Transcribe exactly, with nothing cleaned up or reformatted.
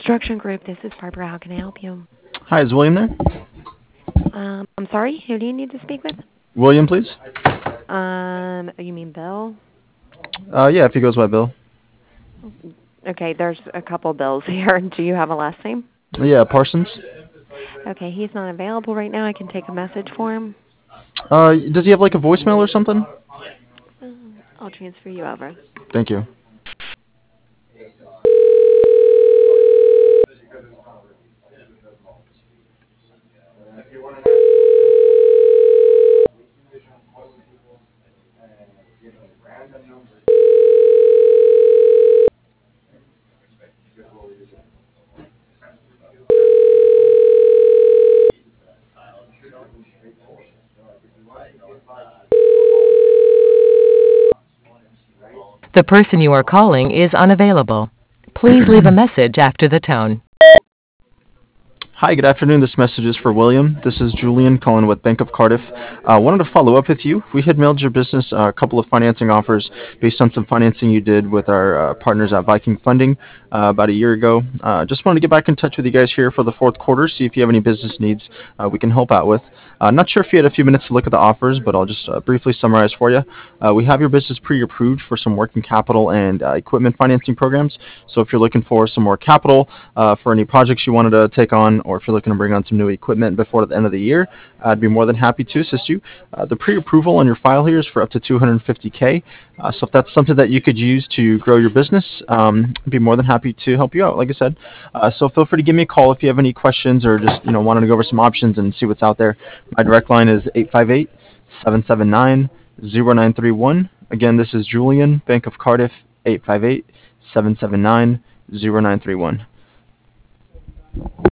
Construction Group, this is Barbara. How can I help you? Hi, is William there? Um, I'm sorry, who do you need to speak with? William, please. Um, you mean Bill? Uh, yeah, if he goes by Bill. Okay, there's a couple Bills here. Do you have a last name? Yeah, Parsons. Okay, he's not available right now. I can take a message for him. Uh, does he have like a voicemail or something? Um, I'll transfer you over. Thank you. The person you are calling is unavailable. Please leave a message after the tone. Hi, good afternoon. This message is for William. This is Julian calling with Bank of Cardiff. I uh, wanted to follow up with you. We had mailed your business uh, a couple of financing offers based on some financing you did with our uh, partners at Viking Funding uh, about a year ago. Uh, just wanted to get back in touch with you guys here for the fourth quarter, see if you have any business needs uh, we can help out with. Uh, not sure if you had a few minutes to look at the offers, but I'll just uh, briefly summarize for you. Uh, we have your business pre-approved for some working capital and uh, equipment financing programs. So if you're looking for some more capital uh, for any projects you wanted to take on, or if you're looking to bring on some new equipment before the end of the year, I'd be more than happy to assist you. Uh, the pre-approval on your file here is for up to two hundred fifty K. Uh, so if that's something that you could use to grow your business, um, I'd be more than happy to help you out, like I said. Uh, so feel free to give me a call if you have any questions or just, you know, wanted to go over some options and see what's out there. My direct line is eight five eight, seven seven nine, zero nine three one. Again, this is Julian, Bank of Cardiff, eight five eight, seven seven nine, zero nine three one.